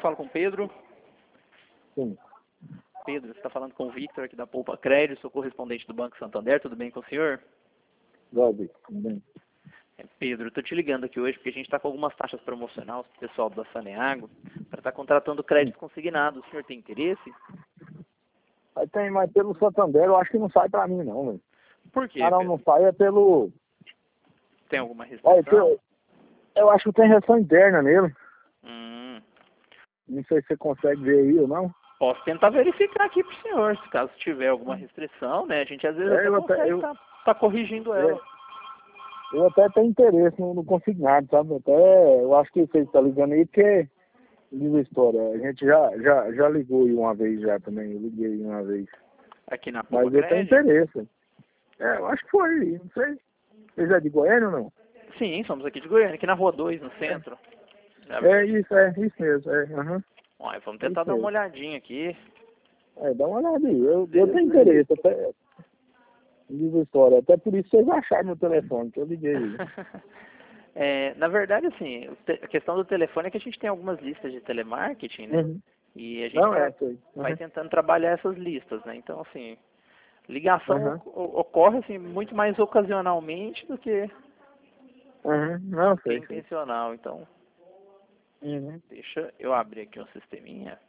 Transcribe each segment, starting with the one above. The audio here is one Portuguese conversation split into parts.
falo com o Pedro. Sim. Pedro, você está falando com o Victor aqui da Poupa Crédito, sou correspondente do Banco Santander, tudo bem com o senhor? Gabi, tudo bem. Pedro, estou te ligando aqui hoje porque a gente está com algumas taxas promocionais para o pessoal da Saneago para estar contratando crédito consignado. O senhor tem interesse? Aí tem, mas pelo Santander eu acho que não sai pra mim não, velho. Por quê, Ah, não, Pedro? não sai é pelo... Tem alguma Olha, restrição? eu acho que tem reação interna nele. Hum, Não sei se você consegue ver aí ou não. Posso tentar verificar aqui para o senhor, se caso tiver alguma restrição, né? A gente às vezes até Eu consegue estar corrigindo ela. eu até tenho interesse no consignado, sabe? Até, eu acho que você está ligando aí porque diz a história. A gente já ligou aí uma vez já também. Eu liguei aí uma vez. Aqui na Poupa Mas eu tenho Crédito? interesse. Eu acho que foi, não sei. Vocês é de Goiânia ou não? Sim, somos aqui de Goiânia, aqui na Rua 2, no centro. É isso mesmo. Aham. Olha, vamos É tentar isso dar uma mesmo. olhadinha aqui. Dá uma olhada aí. Eu tenho interesse, até diz a história. Até por isso vocês acharam meu telefone, que eu liguei aí. Na verdade, assim, a questão do telefone é que a gente tem algumas listas de telemarketing, né? Uhum. E a gente Não, sei. vai Uhum. tentando trabalhar essas listas, né? Então, assim, ligação Uhum. ocorre, assim, muito mais ocasionalmente do que Uhum. Não, sei. intencional. Então, Uhum. deixa eu abrir aqui um sisteminha,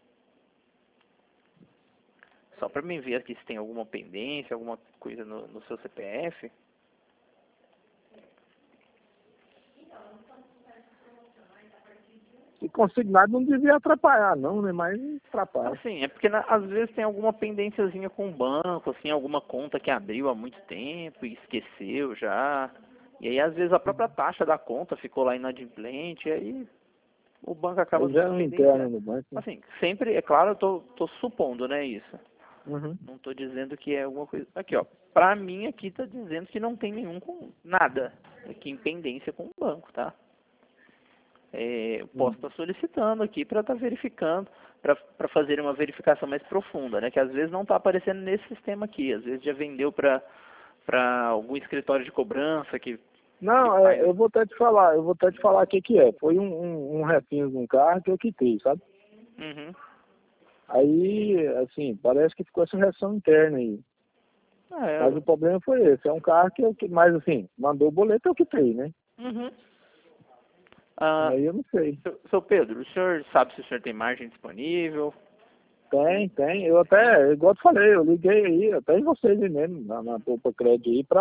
só para me ver aqui se tem alguma pendência, alguma coisa no seu CPF. E consignado não devia atrapalhar, não, né? Mas atrapalha. Assim, é porque às vezes tem alguma pendênciazinha com o banco, assim, alguma conta que abriu há muito tempo e esqueceu já. E aí, às vezes, a própria taxa da conta ficou lá inadimplente, e aí o banco acaba Aí já é um interno providenciando. no banco, né? Assim, sempre, é claro, eu tô supondo, né, isso. Uhum. Não tô dizendo que é alguma coisa. Aqui, ó. Pra mim, aqui tá dizendo que não tem nenhum com nada aqui em pendência com o banco, tá? Eu posso estar solicitando aqui para estar verificando, para fazer uma verificação mais profunda, né? Que às vezes não está aparecendo nesse sistema aqui, às vezes já vendeu para algum escritório de cobrança que Não, faz. eu vou até te falar, o que é. Foi um refins de um carro que eu quitei, sabe? Uhum. Aí, assim, parece que ficou essa reação interna aí. Mas o problema foi esse, é um carro mas assim, mandou o boleto eu quitei, né? Uhum. Aí eu não sei. Seu Pedro, o senhor sabe se o senhor tem margem disponível? Tem. Eu até, igual eu te falei, eu liguei aí, até em vocês aí mesmo, na Poupa Crédito aí,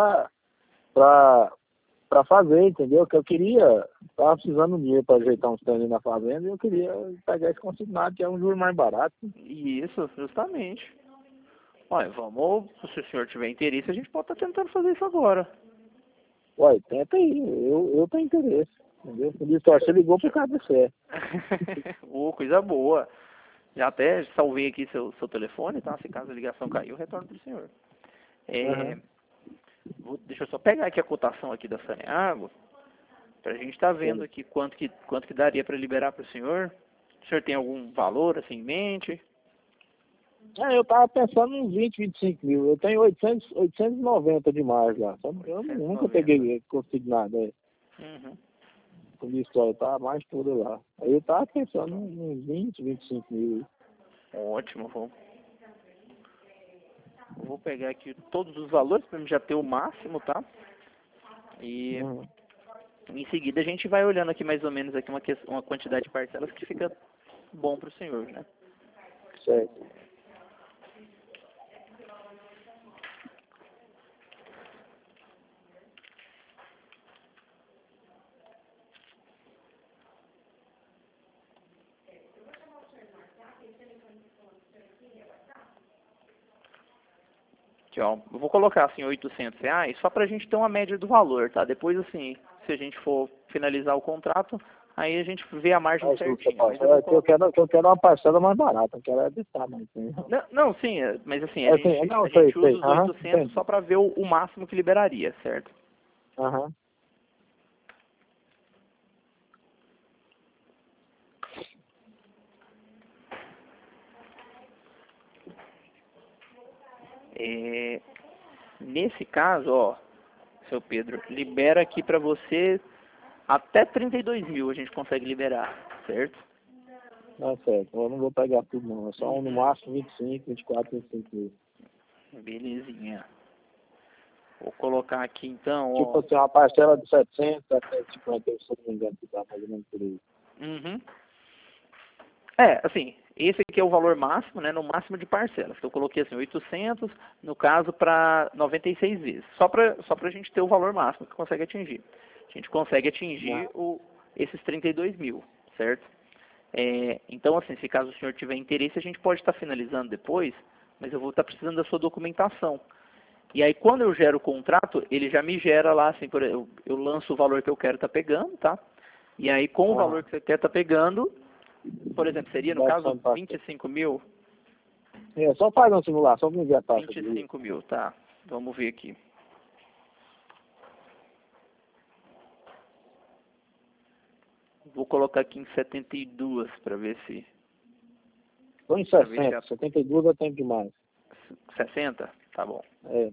pra fazer, entendeu? Que eu tava precisando de dinheiro pra ajeitar uns tênis na fazenda e eu queria pegar esse consignado, que é um juro mais barato. Isso, justamente. Olha, se o senhor tiver interesse, a gente pode estar tentando fazer isso agora. Ué, tenta aí, eu tenho interesse, entendeu? Por isso, ó, você ligou por causa do fé. Coisa boa. Já até salvei aqui seu telefone, tá? Se caso a ligação caiu, eu retorno para o senhor. Aham. Deixa eu só pegar aqui a cotação aqui da Saneago, para a gente estar vendo aqui quanto que daria para liberar para o senhor. O senhor tem algum valor assim em mente? Eu tava pensando uns 25 mil. Eu tenho 890 de margem lá. Eu nunca 190. peguei consignado. Uhum. Com minha história, tá mais toda lá. Aí eu tava pensando uns 25 mil. Ótimo, vou pegar aqui todos os valores para já ter o máximo, tá? E Uhum. em seguida a gente vai olhando aqui mais ou menos aqui uma quantidade de parcelas que fica bom para o senhor, né? Certo. Aqui, ó, eu vou colocar assim R$ 800, só para a gente ter uma média do valor, tá? Depois, assim, se a gente for finalizar o contrato, aí a gente vê a margem certinha. Mas Eu quero uma parcela mais barata, eu quero evitar, mas não, sim, mas assim, a assim, gente, não, a gente usa sei. os Aham, 800 entendi. só para ver o máximo que liberaria, certo? Aham. Nesse caso, ó, seu Pedro, libera aqui para você até 32 mil a gente consegue liberar, certo? Tá certo. Eu não vou pegar tudo, não. É só no máximo 25, 24, 25 mil. Belezinha. Vou colocar aqui então, Tipo ó. assim, uma parcela de 700 até 50, se eu não me engano, que dá mais ou menos por aí. Uhum. É, assim, esse aqui é o valor máximo, né, no máximo de parcelas. Eu coloquei assim, 800, no caso, para 96 vezes. Só pra gente ter o valor máximo que consegue atingir. A gente consegue atingir esses 32 mil, certo? Então, assim, se caso o senhor tiver interesse, a gente pode estar finalizando depois, mas eu vou estar precisando da sua documentação. E aí, quando eu gero o contrato, ele já me gera lá, assim, eu lanço o valor que eu quero estar pegando, tá? E aí, com o valor que você quer estar pegando, por exemplo, seria, no caso, 25 mil? É, só faz uma simulação para me ver a taxa. 25 mil, tá. Vamos ver aqui. Vou colocar aqui em 72 para ver se... Põe em 60, 72 é tempo demais. 60? Tá bom. É.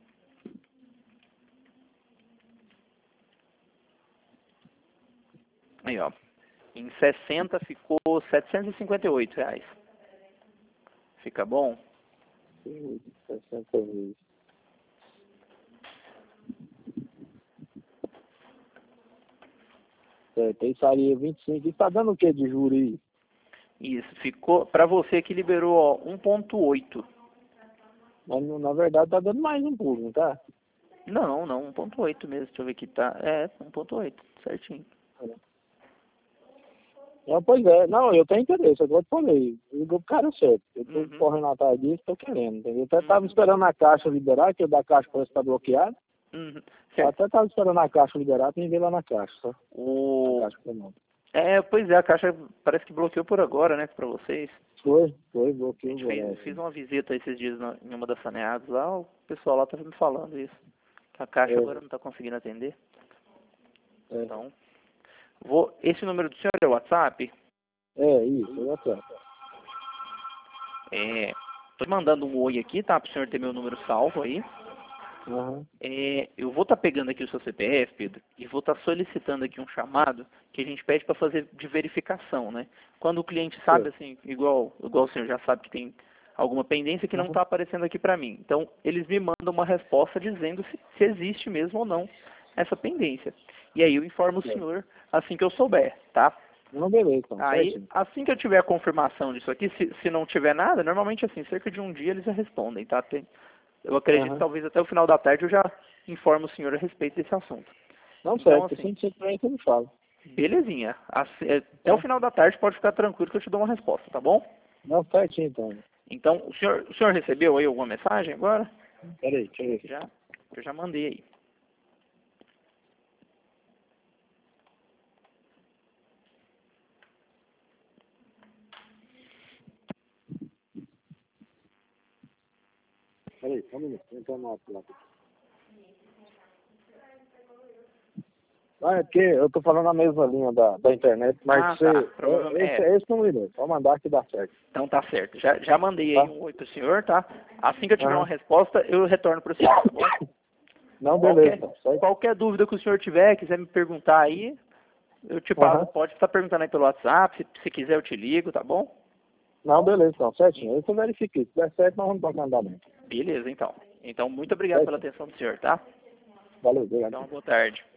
Aí, ó. Em 60 ficou R$ 758. Fica bom? 60 vezes. Certo, aí sairia 25. E tá dando o que de juros aí? Isso, ficou... Para você que liberou, ó, 1,8. Mas na verdade tá dando mais um pouco, não tá? Não, 1,8 mesmo. Deixa eu ver aqui, tá. 1,8, certinho. Não, pois é, não, eu tenho interesse, eu te falei, o cara é certo, eu tô correndo atrás disso, tô querendo, entendeu? Eu até tava esperando a Caixa liberar, que o da Caixa parece que tá bloqueado. Eu até tava esperando a Caixa liberar, tem que ver lá na Caixa, só. A Caixa não. Pois é, a Caixa parece que bloqueou por agora, né, pra vocês. Foi, bloqueou. Fiz uma visita esses dias em uma das saneadas lá, o pessoal lá tava me falando isso. Que a Caixa agora não tá conseguindo atender. Então, esse número do senhor é o WhatsApp? Isso, é o WhatsApp. Tô mandando um oi aqui, tá? Pro senhor ter meu número salvo aí. Eu vou estar pegando aqui o seu CPF, Pedro, e vou estar solicitando aqui um chamado que a gente pede para fazer de verificação, né? Quando o cliente sabe, assim, igual o senhor já sabe que tem alguma pendência que não está aparecendo aqui para mim. Então, eles me mandam uma resposta dizendo se existe mesmo ou não essa pendência. E aí eu informo o senhor assim que eu souber, tá? Não, beleza, então. Aí, assim que eu tiver a confirmação disso aqui, se não tiver nada, normalmente assim, cerca de um dia eles já respondem, tá? Eu acredito que talvez até o final da tarde eu já informo o senhor a respeito desse assunto. Não, então, certo, assim, simplesmente ele fala. Belezinha. Até o final da tarde pode ficar tranquilo que eu te dou uma resposta, tá bom? Não, certinho, então. Então, o senhor recebeu aí alguma mensagem agora? Peraí, deixa eu ver. Eu já mandei aí. Peraí, só um minuto, entra no WhatsApp. É porque eu tô falando a mesma linha da internet, mas esse não me pode mandar que dá certo. Então tá certo. Já mandei aí um oi pro senhor, tá? Assim que eu tiver uma resposta, eu retorno pro senhor, tá bom? Não, beleza. Qualquer dúvida que o senhor tiver, quiser me perguntar aí, eu te passo. Pode estar perguntando aí pelo WhatsApp, se quiser eu te ligo, tá bom? Não, beleza, então, certinho. Eu verifiquei. Se der certo, nós vamos tocar andamento. Beleza, então. Então, muito obrigado pela atenção do senhor, tá? Valeu, obrigado. Então, boa tarde.